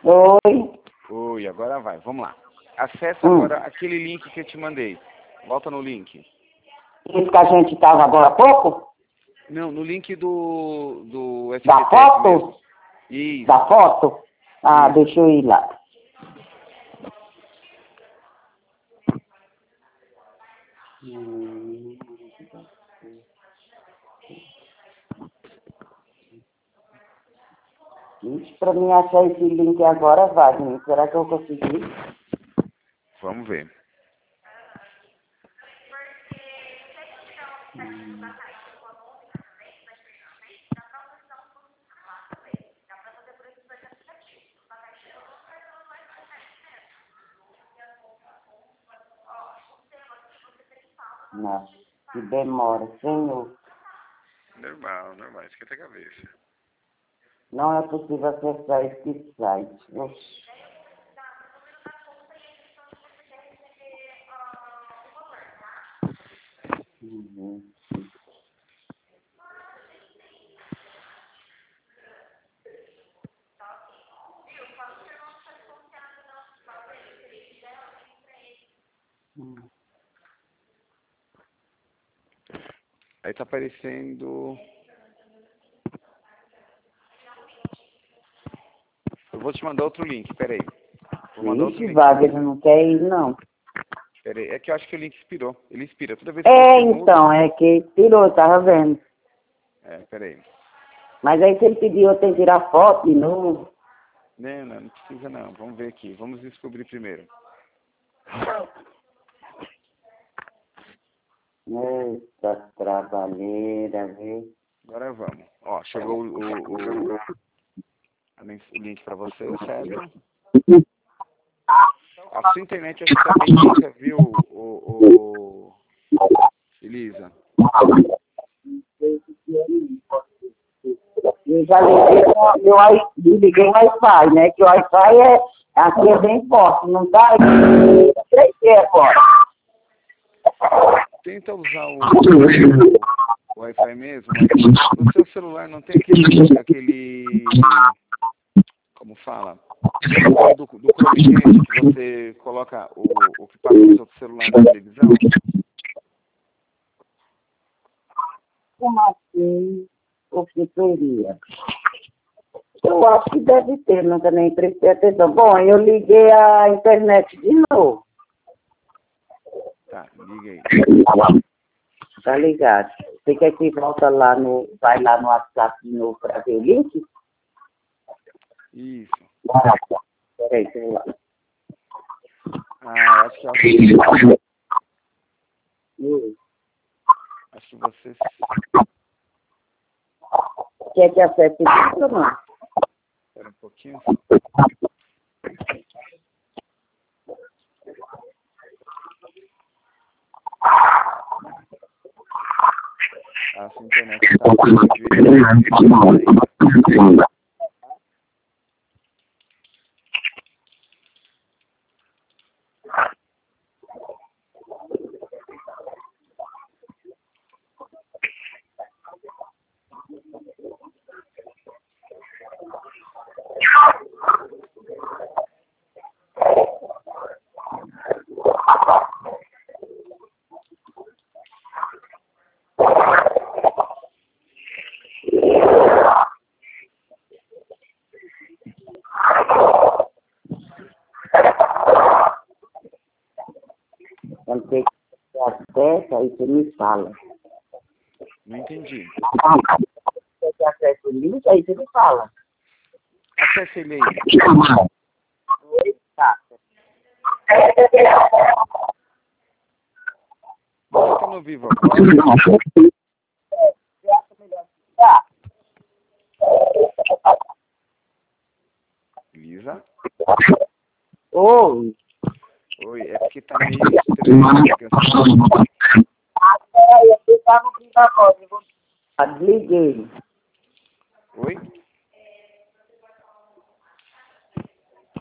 Oi. Oi, agora vai, vamos lá. Acesse agora aquele link que eu te mandei. Volta no link. Isso que a gente estava agora há pouco? Não, no link do SBT Da foto? mesmo. Isso. Da foto? Ah, Isso. deixa eu ir lá. Ixi, pra mim achar esse link agora, Wagner. Será que eu consegui? Vamos ver. Não, que demora, Senhor. Normal, esquenta a cabeça. Não é possível acessar esse site. Oxi. Aí tá aparecendo... Eu vou te mandar outro link, peraí. Vou mandar outro Ixi, link. Wagner não quer ir, não. Peraí, é que eu acho que o link expirou. Ele expira toda vez que É, você muda. então, é que tirou, tava vendo. Peraí. Mas aí se ele pediu, eu tenho que tirar foto de novo. Não precisa não. Vamos ver aqui. Vamos descobrir primeiro. Eita trabalheira, viu? Agora vamos. Ó, chegou o link pra você, certo? A sua internet acho que tá bem lenta, viu, Elisa? Eu já liguei o Wi-Fi, né? Que o Wi-Fi aqui é bem forte, não tá? Eu sei que é forte. Tenta usar o Wi-Fi mesmo, mas no seu celular não tem aquele como fala? Do Chrome Candy que você coloca o que passa no seu celular na televisão? Como assim? O que seria? Eu acho que deve ter, nunca nem prestei atenção. Bom, eu liguei a internet de novo. Tá, liga aí. Tá ligado? Você quer que volta lá vai lá no WhatsApp de novo para ver o link? Isso. Peraí, deixa eu ir lá. Acho que você... Quer que acesse isso ou não? Espera um pouquinho. A sua internet está Quando você acessa, aí você me fala. Não entendi. Você acessa o link, aí você me fala. Acesse ele aí. Tá. Você tá no vivo agora? Elisa? Oi. Oi, é porque tá meio estranho a ligação. Peraí, eu tava no vivo agora. Desliguei. Oi?